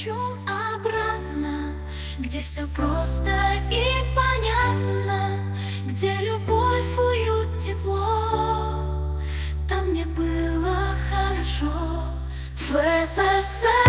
хочу обратно, где все просто и понятно, где любовь, уют, тепло. Там мне было хорошо в СССР.